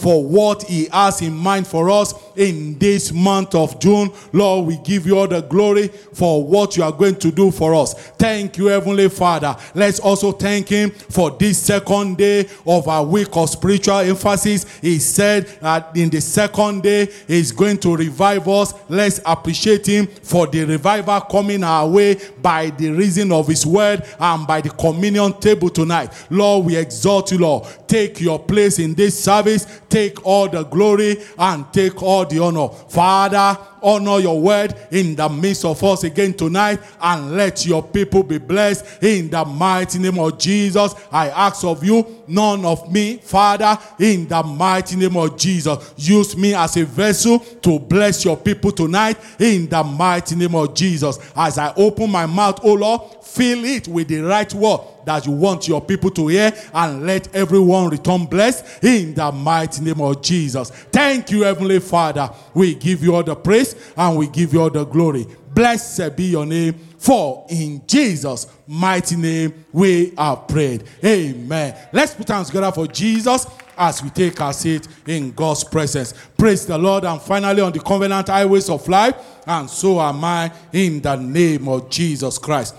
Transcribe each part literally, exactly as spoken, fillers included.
for what he has in mind for us in this month of June. Lord, we give you all the glory for what you are going to do for us. Thank you, Heavenly Father. Let's also thank him for this second day of our week of spiritual emphasis. He said that in the second day he's going to revive us. Let's appreciate him for the revival coming our way by the reason of his word and by the communion table tonight. Lord, we exalt you, Lord. Take your place in this service. Take all the glory and take all the honor. Father, honor your word in the midst of us again tonight, and let your people be blessed in the mighty name of Jesus. I ask of you, none of me, Father, in the mighty name of Jesus. Use me as a vessel to bless your people tonight in the mighty name of Jesus. As I open my mouth, oh Lord, fill it with the right word that you want your people to hear, and let everyone return blessed in the mighty name of Jesus. Thank you, Heavenly Father. We give you all the praise and we give you all the glory. Blessed be your name, for in Jesus' mighty name we are prayed. Amen. Let's put hands together for Jesus as we take our seat in God's presence. Praise the Lord. And finally, on the covenant highways of life, and so am I, in the name of Jesus Christ.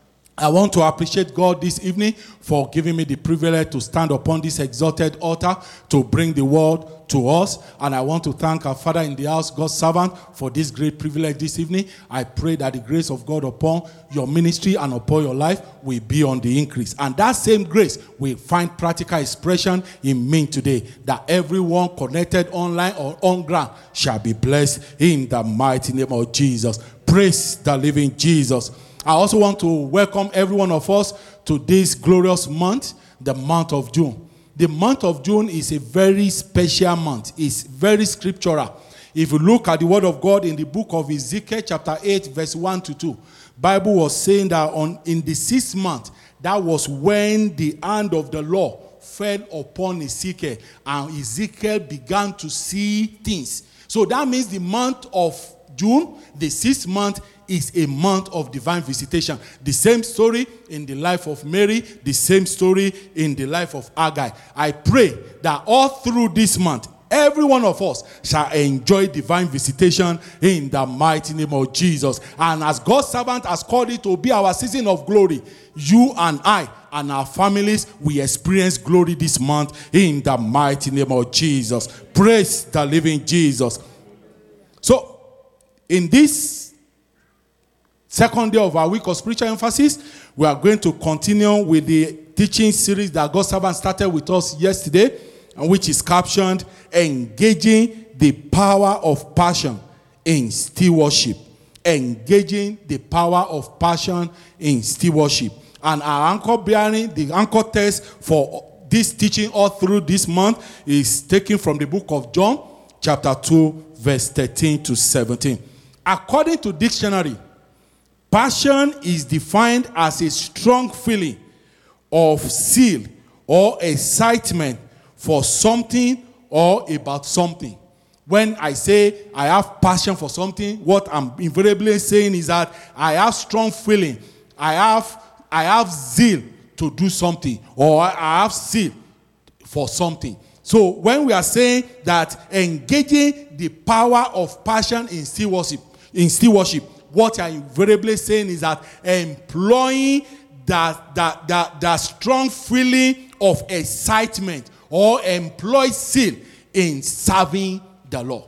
I want to appreciate God this evening for giving me the privilege to stand upon this exalted altar to bring the word to us. And I want to thank our Father in the house, God's servant, for this great privilege this evening. I pray that the grace of God upon your ministry and upon your life will be on the increase. And that same grace will find practical expression in me today, that everyone connected online or on ground shall be blessed in the mighty name of Jesus. Praise the living Jesus. I also want to welcome every one of us to this glorious month, the month of June. The month of June is a very special month. It's very scriptural. If you look at the word of God in the book of Ezekiel chapter eight, verse one to two, Bible was saying that on in the sixth month, that was when the hand of the Lord fell upon Ezekiel, and Ezekiel began to see things. So that means the month of June, the sixth month, is a month of divine visitation. The same story in the life of Mary, the same story in the life of Haggai. I pray that all through this month, every one of us shall enjoy divine visitation in the mighty name of Jesus. And as God's servant has called it to be our season of glory, you and I and our families, we experience glory this month in the mighty name of Jesus. Praise the living Jesus. So, in this second day of our week of spiritual emphasis, we are going to continue with the teaching series that God's servant started with us yesterday, and which is captioned, Engaging the Power of Passion in Stewardship. Engaging the Power of Passion in Stewardship. And our anchor bearing, the anchor text for this teaching all through this month is taken from the book of John, chapter two, verse thirteen to seventeen. According to dictionary, passion is defined as a strong feeling of zeal or excitement for something or about something. When I say I have passion for something, what I'm invariably saying is that I have strong feeling. I have, I have zeal to do something, or I have zeal for something. So when we are saying that engaging the power of passion in stewardship, in stewardship, what I'm invariably saying is that employing that, that, that, that strong feeling of excitement or employ zeal in serving the Lord.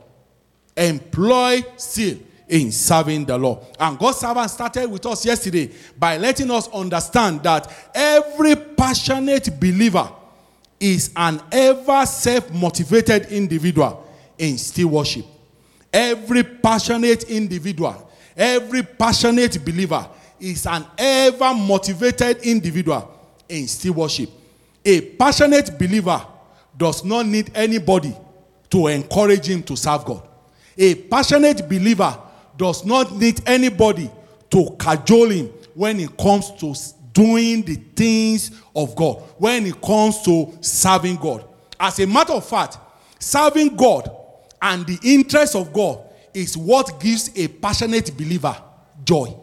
Employ zeal in serving the Lord. And God's servant started with us yesterday by letting us understand that every passionate believer is an ever self-motivated individual in stewardship. Every passionate individual, every passionate believer is an ever motivated individual in stewardship. A passionate believer does not need anybody to encourage him to serve God. A passionate believer does not need anybody to cajole him when it comes to doing the things of God, when it comes to serving God. As a matter of fact, serving God and the interest of God is what gives a passionate believer joy.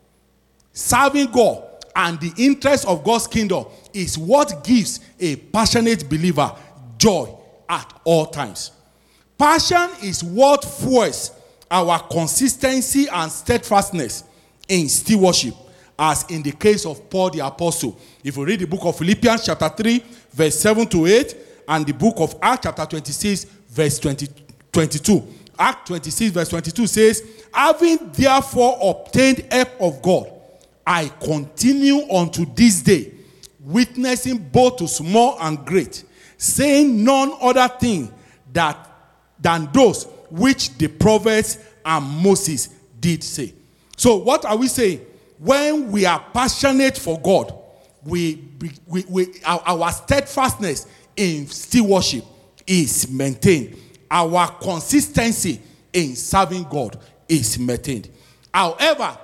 Serving God and the interest of God's kingdom is what gives a passionate believer joy at all times. Passion is what fuels our consistency and steadfastness in stewardship, as in the case of Paul the Apostle. If you read the book of Philippians chapter three, verse seven to eight, and the book of Acts chapter twenty-six, verse twenty, twenty-two. Acts twenty-six, verse twenty-two says, having therefore obtained help of God, I continue unto this day, witnessing both to small and great, saying none other thing that than those which the prophets and Moses did say. So what are we saying? When we are passionate for God, we, we, we our, our steadfastness in stewardship is maintained. Our consistency in serving God is maintained. However,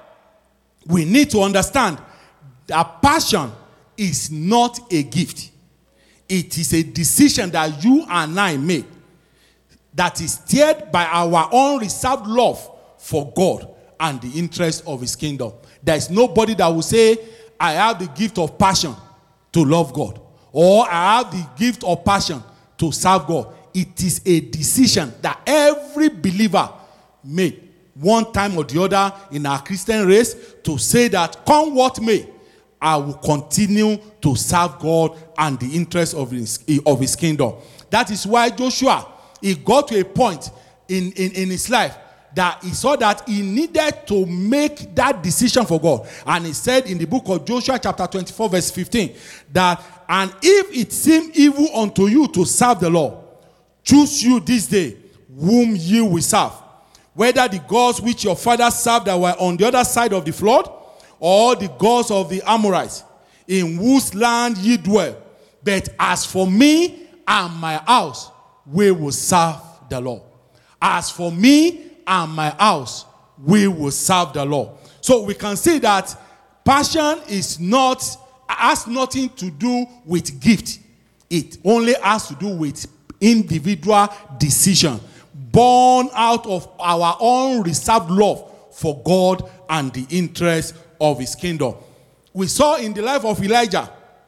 we need to understand that passion is not a gift. It is a decision that you and I make, that is steered by our unreserved love for God and the interest of his kingdom. There is nobody that will say, I have the gift of passion to love God, or I have the gift of passion to serve God. It is a decision that every believer made one time or the other in our Christian race, to say that come what may, I will continue to serve God and the interest of his, of his kingdom. That is why Joshua, he got to a point in, in, in his life that he saw that he needed to make that decision for God. And he said in the book of Joshua chapter twenty-four verse fifteen that, and if it seem evil unto you to serve the Lord, choose you this day whom you will serve, whether the gods which your fathers served that were on the other side of the flood, or the gods of the Amorites, in whose land ye dwell. But as for me and my house, we will serve the Lord. As for me and my house, we will serve the Lord. So we can see that passion is not, has nothing to do with gift. It only has to do with individual decision, born out of our own reserved love for God and the interest of his kingdom. We saw in the life of Elijah,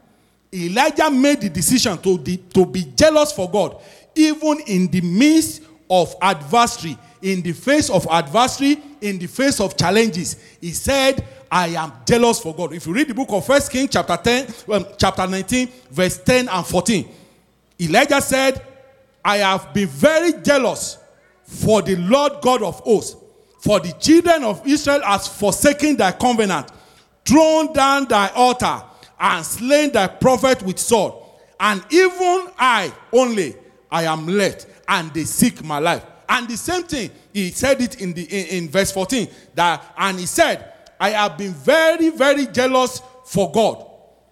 Elijah made the decision to, de- to be jealous for God, even in the midst of adversity, in the face of adversity, in the face of challenges. He said, I am jealous for God. If you read the book of First Kings chapter ten, um, chapter nineteen, verse ten and fourteen, Elijah said, I have been very jealous for the Lord God of hosts, for the children of Israel has forsaken thy covenant, thrown down thy altar, and slain thy prophet with sword. And even I only, I am left, and they seek my life. And the same thing, he said it in the in, in verse fourteen, that, and he said, I have been very, very jealous for God,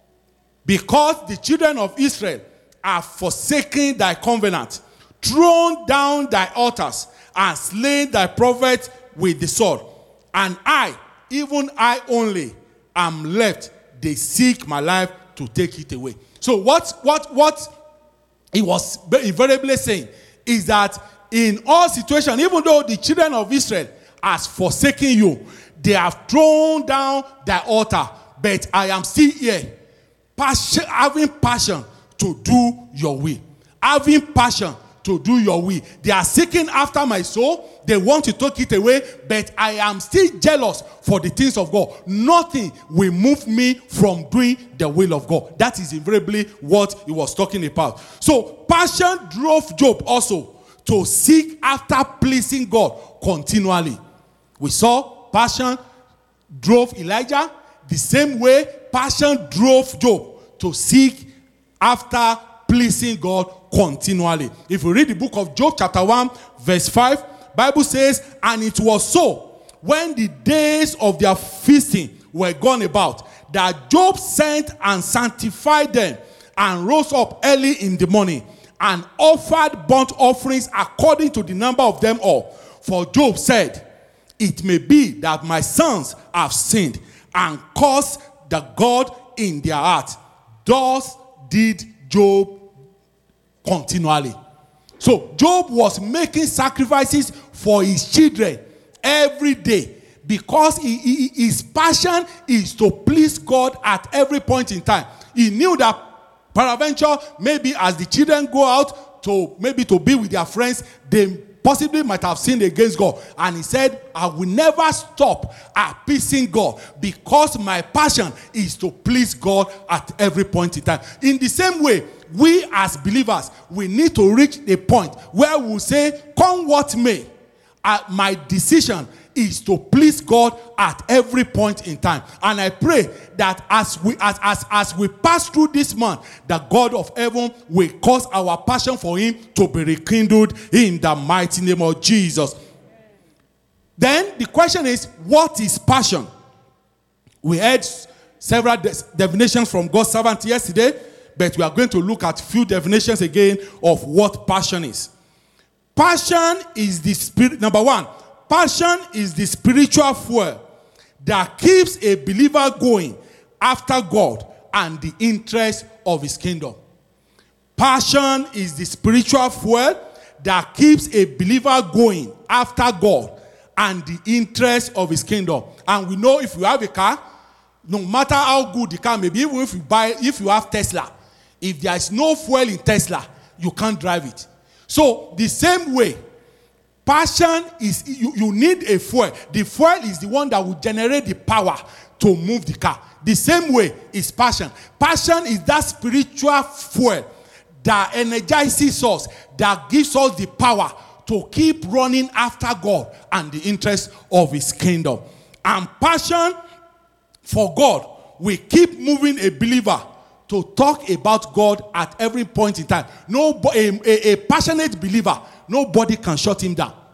because the children of Israel have forsaken thy covenant, thrown down thy altars, and slain thy prophets with the sword. And I, even I only, am left. They seek my life to take it away. So what, what, what he was invariably saying is that in all situations, even though the children of Israel has forsaken you, they have thrown down thy altar, but I am still here, passion, having passion to do your will. Having passion to do your will. They are seeking after my soul. They want to take it away, but I am still jealous for the things of God. Nothing will move me from doing the will of God. That is invariably what he was talking about. So passion drove Job also to seek after pleasing God continually. We saw passion drove Elijah. The same way passion drove Job to seek after pleasing God continually. If you read the book of Job chapter one verse five, Bible says, and it was so when the days of their feasting were gone about, that Job sent and sanctified them, and rose up early in the morning, and offered burnt offerings according to the number of them all. For Job said, it may be that my sons have sinned and caused the God in their heart. Thus did Job continually. So Job was making sacrifices for his children every day, because he, he, his passion is to please God at every point in time. He knew that peradventure, maybe as the children go out to maybe to be with their friends, they possibly might have sinned against God. And he said, I will never stop appeasing God because my passion is to please God at every point in time. In the same way, we as believers, we need to reach a point where we say, come what may, uh, my decision is to please God at every point in time. And I pray that as we as, as, as we pass through this month, the God of heaven will cause our passion for him to be rekindled in the mighty name of Jesus. Then the question is, what is passion? We heard several de- definitions from God's servant yesterday, but we are going to look at few definitions again of what passion is. Passion is the spirit. Number one, passion is the spiritual fuel that keeps a believer going after God and the interest of his kingdom. Passion is the spiritual fuel that keeps a believer going after God and the interest of his kingdom. And we know if you have a car, no matter how good the car may be, even if you buy, if you have Tesla, if there is no fuel in Tesla, you can't drive it. So the same way, passion is, you, you need a fuel. The fuel is the one that will generate the power to move the car. The same way is passion. Passion is that spiritual fuel that energizes us, that gives us the power to keep running after God and the interest of his kingdom. And passion for God will keep moving a believer to talk about God at every point in time. No, a, a, a passionate believer, nobody can shut him down.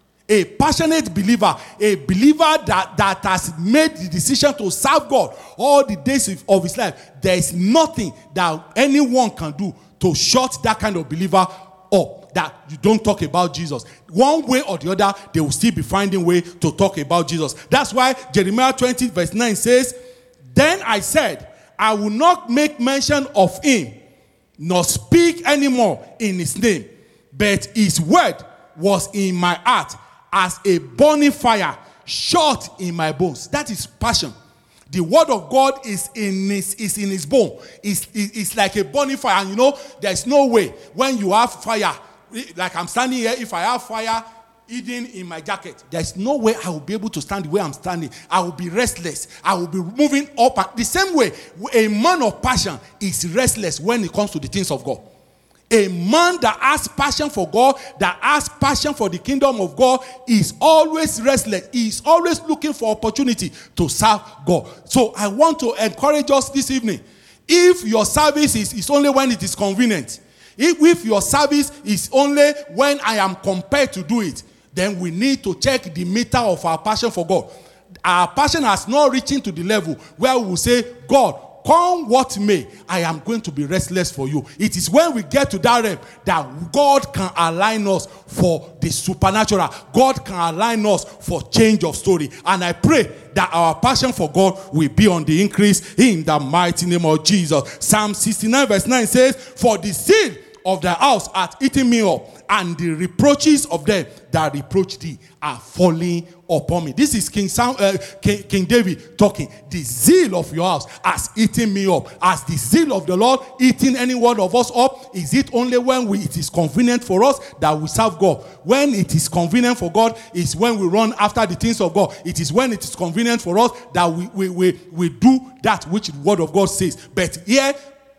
A passionate believer, a believer that, that has made the decision to serve God all the days of his life, there is nothing that anyone can do to shut that kind of believer up, that you don't talk about Jesus. One way or the other, they will still be finding way to talk about Jesus. That's why Jeremiah twenty verse nine says, then I said, I will not make mention of him, nor speak anymore in his name, but his word was in my heart as a burning fire shut in my bones. That is passion. The word of God is in his, is in his bone. It's, it's like a burning fire. And you know, there's no way when you have fire, like I'm standing here, if I have fire hidden in my jacket, there's no way I will be able to stand the way I'm standing. I will be restless. I will be moving up. And the same way, a man of passion is restless when it comes to the things of God. A man that has passion for God, that has passion for the kingdom of God, is always restless. He is always looking for opportunity to serve God. So I want to encourage us this evening. If your service is, is only when it is convenient, if, if your service is only when I am compelled to do it, then we need to check the meter of our passion for God. Our passion has not reached into the level where we will say, God, come what may, I am going to be restless for you. It is when we get to that realm that God can align us for the supernatural. God can align us for change of story. And I pray that our passion for God will be on the increase in the mighty name of Jesus. Psalm sixty-nine verse nine says, for the zeal of the house hath eaten me up, and the reproaches of them that reproach thee are falling upon me. This is King, Sam, uh, King, King David talking. The zeal of your house has eaten me up. Has the zeal of the Lord eaten any one of us up? Is it only when we, it is convenient for us that we serve God? When it is convenient for God is when we run after the things of God. It is when it is convenient for us that we, we, we, we do that which the word of God says. But here,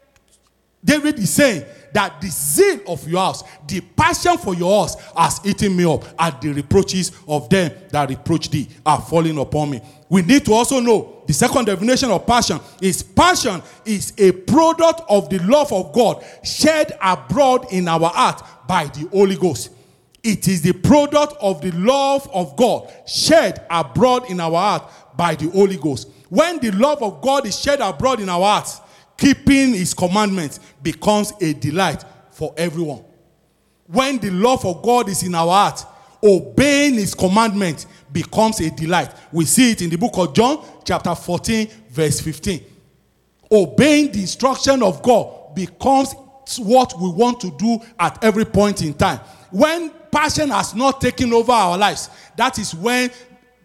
David is saying that the zeal of your house, the passion for your house has eaten me up, and the reproaches of them that reproach thee are falling upon me. We need to also know the second definition of passion is passion is a product of the love of God shed abroad in our heart by the Holy Ghost. It is the product of the love of God shed abroad in our heart by the Holy Ghost. When the love of God is shed abroad in our hearts, keeping his commandments becomes a delight for everyone. When the love of God is in our heart, obeying his commandments becomes a delight. We see it in the book of John, chapter fourteen, verse fifteen. Obeying the instruction of God becomes what we want to do at every point in time. When passion has not taken over our lives, that is when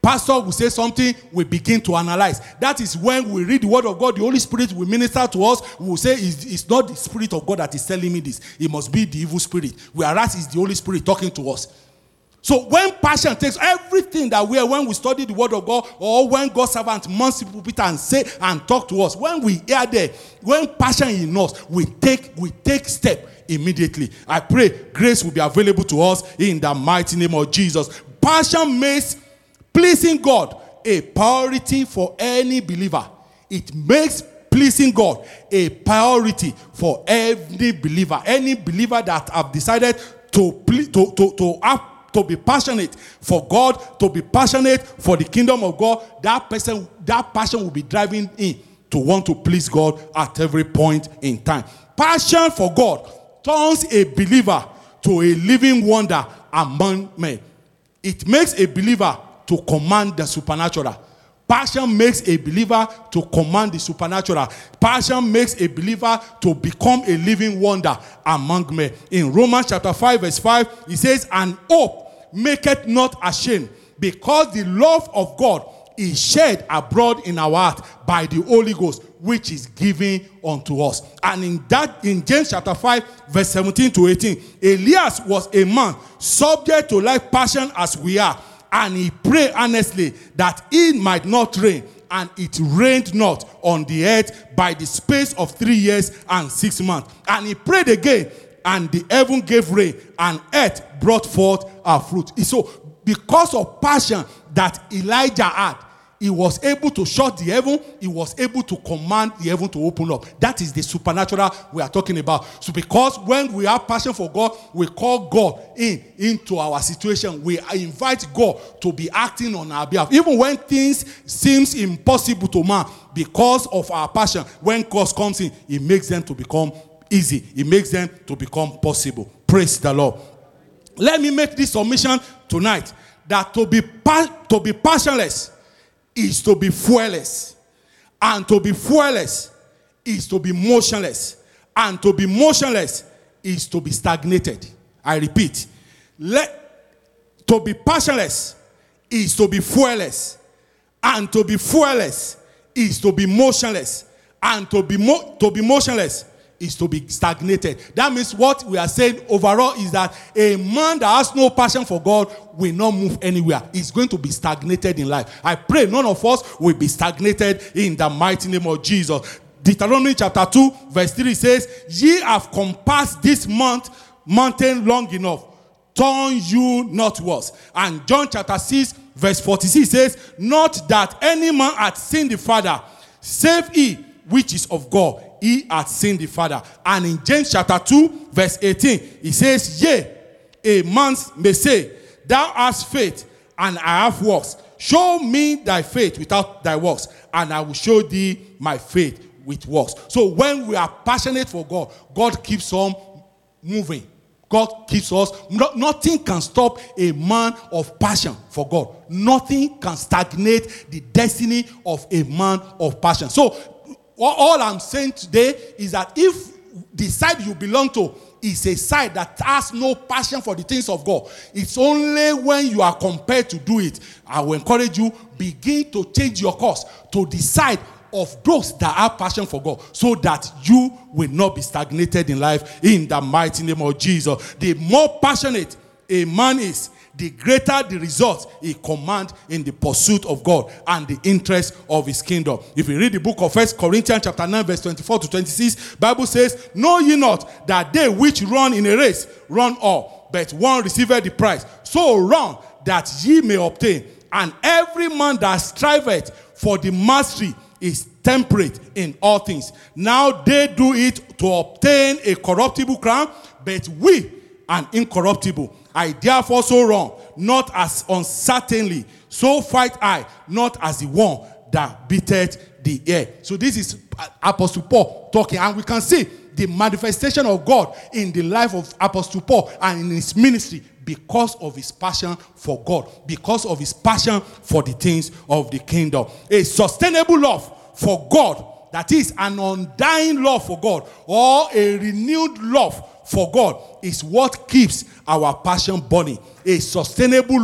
pastor will say something, we begin to analyze. That is when we read the word of God, the Holy Spirit will minister to us. We will say, it's, it's not the Spirit of God that is telling me this. It must be the evil spirit. Whereas it's the Holy Spirit talking to us. So when passion takes everything that we are, when we study the word of God, or when God's servant mounts the pulpit and say and talk to us, when we hear there, when passion in us, we take we take step immediately. I pray grace will be available to us in the mighty name of Jesus. Passion makes pleasing God a priority for any believer. It makes pleasing God a priority for every believer. Any believer that have decided to ple- to to to have to be passionate for God, to be passionate for the kingdom of God, that person, that passion will be driving in to want to please God at every point in time. Passion for God turns a believer to a living wonder among men. It makes a believer to command the supernatural. Passion makes a believer to command the supernatural. Passion makes a believer to become a living wonder among men. In Romans chapter five verse five, it says, and hope maketh not ashamed, because the love of God is shed abroad in our heart by the Holy Ghost, which is given unto us. And in that, in James chapter five verse seventeen to eighteen, Elias was a man subject to like passion as we are, and he prayed earnestly that it might not rain, and it rained not on the earth by the space of three years and six months. And he prayed again, and the heaven gave rain, and earth brought forth her fruit. So because of passion that Elijah had, he was able to shut the heaven. He was able to command the heaven to open up. That is the supernatural we are talking about. So because when we have passion for God, we call God in into our situation. We invite God to be acting on our behalf. Even when things seems impossible to man, because of our passion, when God comes in, it makes them to become easy. It makes them to become possible. Praise the Lord. Let me make this submission tonight, that to be pa- to be passionless is to be fuelless. And to be fuelless is to be motionless. And to be motionless is to be stagnated. I repeat. Let to be passionless is to be fuelless. And to be fuelless is to be motionless. And to be mo- to be motionless is to be stagnated. That means what we are saying overall is that a man that has no passion for God will not move anywhere. He's going to be stagnated in life. I pray none of us will be stagnated in the mighty name of Jesus. Deuteronomy chapter two verse three says, ye have compassed this month mountain long enough. Turn you northwards. And John chapter six verse forty-six says, not that any man hath seen the Father, save he which is of God. He hath seen the Father. And in James chapter two verse eighteen, he says, yea, a man may say, thou hast faith, and I have works. Show me thy faith without thy works, and I will show thee my faith with works. So when we are passionate for God, God keeps on moving. God keeps us. No, nothing can stop a man of passion for God. Nothing can stagnate the destiny of a man of passion. So all I'm saying today is that if the side you belong to is a side that has no passion for the things of God, it's only when you are compelled to do it. I will encourage you, begin to change your course to the side of those that have passion for God, so that you will not be stagnated in life in the mighty name of Jesus. The more passionate a man is, the greater the result he commands in the pursuit of God and the interest of his kingdom. If you read the book of First Corinthians chapter nine verse twenty-four to twenty-six, Bible says, know ye not that they which run in a race run all, but one receiveth the prize. So run that ye may obtain. And every man that striveth for the mastery is temperate in all things. Now they do it to obtain a corruptible crown, but we an incorruptible. I therefore so run, not as uncertainly, so fight I, not as the one that beateth the air. So this is Apostle Paul talking, and we can see the manifestation of God in the life of Apostle Paul and in his ministry because of his passion for God, because of his passion for the things of the kingdom. A sustainable love for God, that is an undying love for God, or a renewed love for God, is what keeps our passion burning. A sustainable love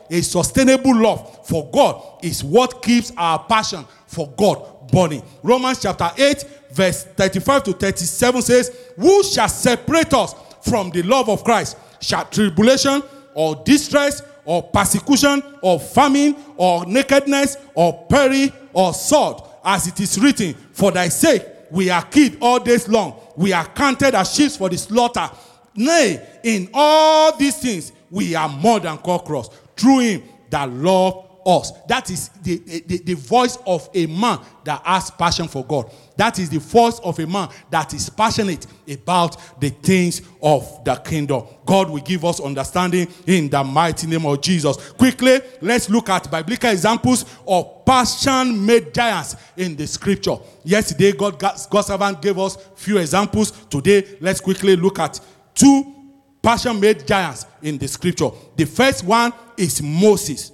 a sustainable love for God is what keeps our passion for God burning. Romans chapter eight, verse thirty-five to thirty-seven says, who shall separate us from the love of Christ? Shall tribulation or distress or persecution or famine or nakedness or peril or sword? As it is written, for thy sake we are killed all days long. We are counted as sheep for the slaughter. Nay, in all these things we are more than conquerors through him that loved us. That is the, the, the voice of a man that has passion for God. That is the voice of a man that is passionate about the things of the kingdom. God will give us understanding in the mighty name of Jesus. Quickly, let's look at biblical examples of passion-made giants in the scripture. Yesterday, God, God's servant gave us few examples. Today, let's quickly look at two passion-made giants in the scripture. The first one is Moses.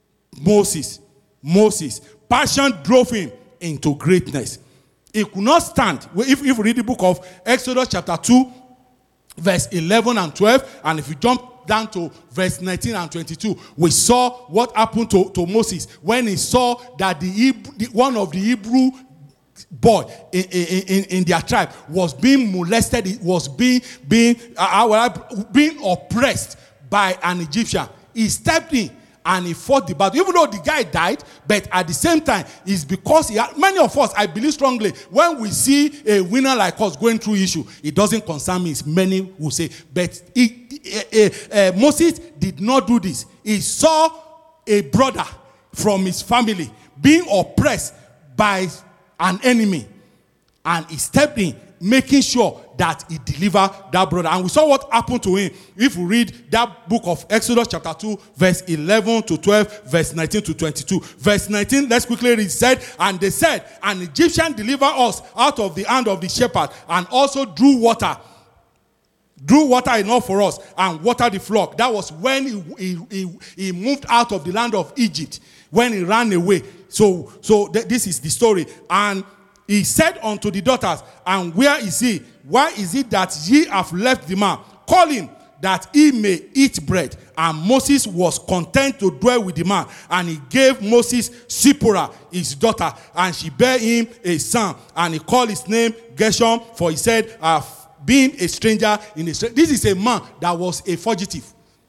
Moses. Moses. Passion drove him into greatness. He could not stand. If, if you read the book of Exodus chapter two, verse eleven and twelve, and if you jump down to verse nineteen and twenty-two, we saw what happened to, to Moses when he saw that the, Hebrew, the one of the Hebrew boy in, in, in their tribe was being molested, it was being, being, uh, being oppressed by an Egyptian. He stepped in and he fought the battle. Even though the guy died, but at the same time, it's because he had, many of us, I believe strongly, when we see a winner like us going through issue, it doesn't concern me. It's many who say, but he, uh, uh, Moses did not do this. He saw a brother from his family being oppressed by an enemy, and he stepped in, making sure that he delivered that brother. And we saw what happened to him. If we read that book of Exodus chapter two, verse eleven to twelve, verse nineteen to twenty-two. Verse nineteen, let's quickly read. Said, and they said, an Egyptian delivered us out of the hand of the shepherd, and also drew water. Drew water enough for us, and watered the flock. That was when he, he, he, he moved out of the land of Egypt, when he ran away. So, so th- this is the story. And he said unto the daughters, and where is he? Why is it that ye have left the man? Call him, that he may eat bread. And Moses was content to dwell with the man. And he gave Moses Zipporah, his daughter, and she bare him a son. And he called his name Gershom, for he said, I have been a stranger in a strange. This is a man that was a fugitive.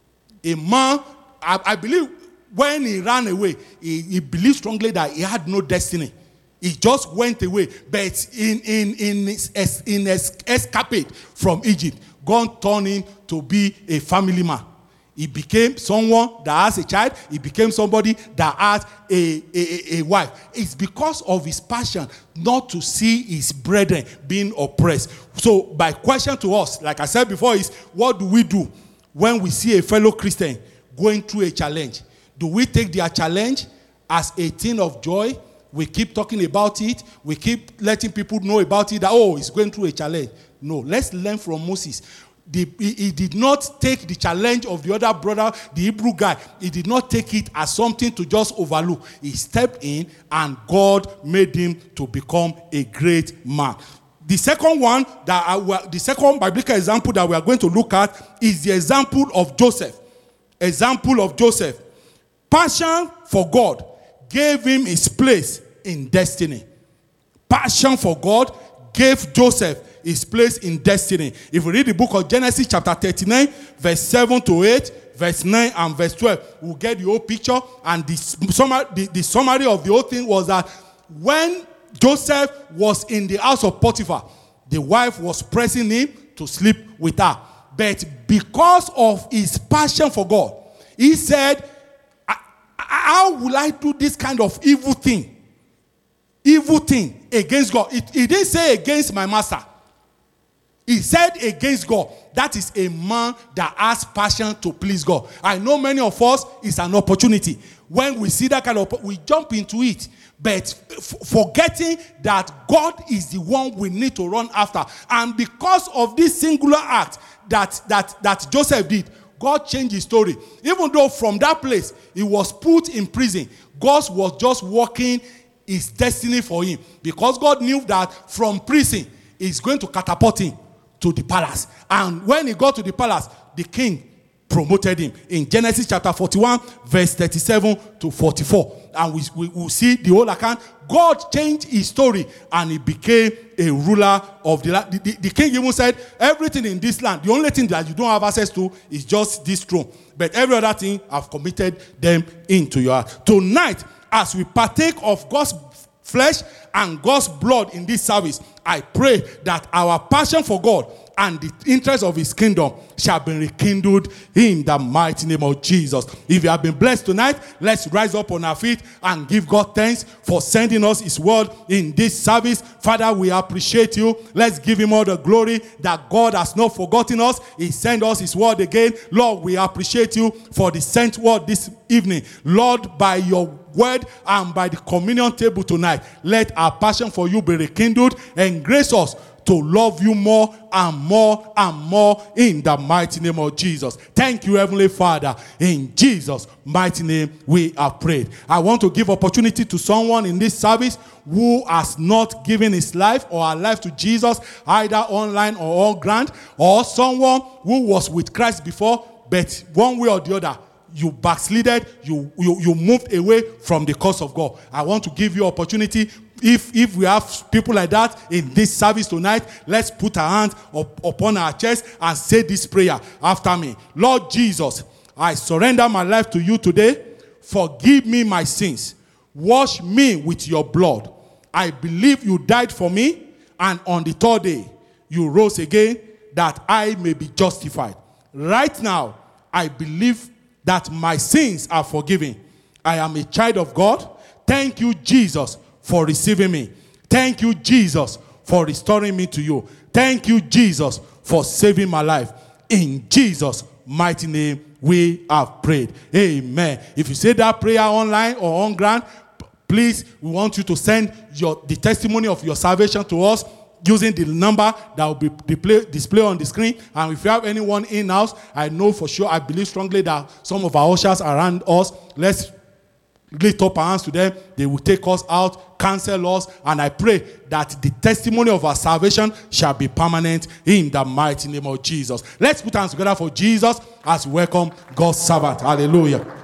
A man, I, I believe, when he ran away, he, he believed strongly that he had no destiny. He just went away. But in in in his, in his escapade from Egypt, God turned him to be a family man. He became someone that has a child. He became somebody that has a, a, a wife. It's because of his passion not to see his brethren being oppressed. So my question to us, like I said before, is what do we do when we see a fellow Christian going through a challenge? Do we take their challenge as a thing of joy? We keep talking about it. We keep letting people know about it, that, oh, he's going through a challenge. No, let's learn from Moses. The, he, he did not take the challenge of the other brother, the Hebrew guy. He did not take it as something to just overlook. He stepped in, and God made him to become a great man. The second one, that I, the second biblical example that we are going to look at is the example of Joseph. Example of Joseph. Passion for God gave him his place in destiny. Passion for God gave Joseph his place in destiny. If we read the book of Genesis chapter thirty-nine, verse seven to eight, verse nine and verse twelve, we'll get the whole picture. And the summary, the, the summary of the whole thing was that when Joseph was in the house of Potiphar, the wife was pressing him to sleep with her. But because of his passion for God, he said, how will I do this kind of evil thing? Evil thing against God. It, he didn't say against my master. He said against God. That is a man that has passion to please God. I know many of us, it's an opportunity. When we see that kind of, we jump into it. But f- forgetting that God is the one we need to run after. And because of this singular act that, that, that Joseph did, God changed his story. Even though from that place, he was put in prison, God was just working his destiny for him. Because God knew that from prison, he's going to catapult him to the palace. And when he got to the palace, the king promoted him. In Genesis chapter forty-one, verse thirty-seven to forty-four. And we we will see the whole account. God changed his story and he became a ruler of the land. The, the, the king even said, everything in this land, the only thing that you don't have access to is just this throne. But every other thing, I've committed them into your heart. Tonight, as we partake of God's flesh and God's blood in this service, I pray that our passion for God and the interest of his kingdom shall be rekindled in the mighty name of Jesus. If you have been blessed tonight, let's rise up on our feet and give God thanks for sending us his word in this service. Father, we appreciate you. Let's give him all the glory that God has not forgotten us. He sent us his word again. Lord, we appreciate you for the sent word this evening. Lord, by your word and by the communion table tonight, let our passion for you be rekindled and grace us to love you more and more and more in the mighty name of Jesus. Thank you, Heavenly Father. In Jesus' mighty name, we have prayed. I want to give opportunity to someone in this service who has not given his life or her life to Jesus, either online or on ground, or someone who was with Christ before, but one way or the other, you backslided, you, you, you moved away from the cause of God. I want to give you opportunity. If, if we have people like that in this service tonight, let's put our hands up, upon our chest and say this prayer after me. Lord Jesus, I surrender my life to you today. Forgive me my sins. Wash me with your blood. I believe you died for me, and on the third day, you rose again that I may be justified. Right now, I believe that my sins are forgiven. I am a child of God. Thank you, Jesus, for receiving me. Thank you, Jesus, for restoring me to you. Thank you, Jesus, for saving my life. In Jesus' mighty name, we have prayed. Amen. If you say that prayer online or on ground, please, we want you to send your the testimony of your salvation to us using the number that will be displayed display on the screen. And if you have anyone in-house, I know for sure, I believe strongly that some of our ushers around us, let's lift up our hands to them. They will take us out, cancel us, and I pray that the testimony of our salvation shall be permanent in the mighty name of Jesus. Let's put hands together for Jesus as we welcome God's servant. Hallelujah.